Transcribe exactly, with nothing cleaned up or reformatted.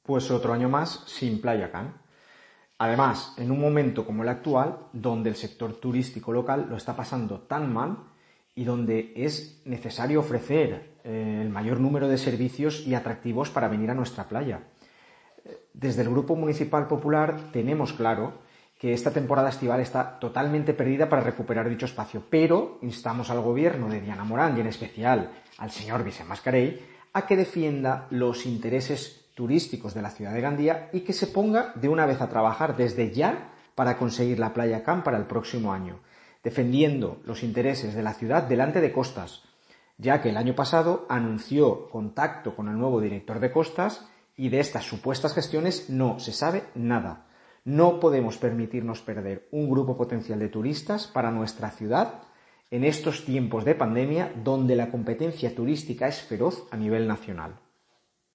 Pues otro año más sin Playa Can. Además, en un momento como el actual, donde el sector turístico local lo está pasando tan mal y donde es necesario ofrecer eh, el mayor número de servicios y atractivos para venir a nuestra playa. Desde el Grupo Municipal Popular tenemos claro que esta temporada estival está totalmente perdida para recuperar dicho espacio, pero instamos al gobierno de Diana Morán y en especial al señor Vicent Mascarell a que defienda los intereses turísticos de la ciudad de Gandía y que se ponga de una vez a trabajar desde ya para conseguir la Playa Can para el próximo año, defendiendo los intereses de la ciudad delante de Costas, ya que el año pasado anunció contacto con el nuevo director de Costas y de estas supuestas gestiones no se sabe nada. No podemos permitirnos perder un grupo potencial de turistas para nuestra ciudad en estos tiempos de pandemia donde la competencia turística es feroz a nivel nacional.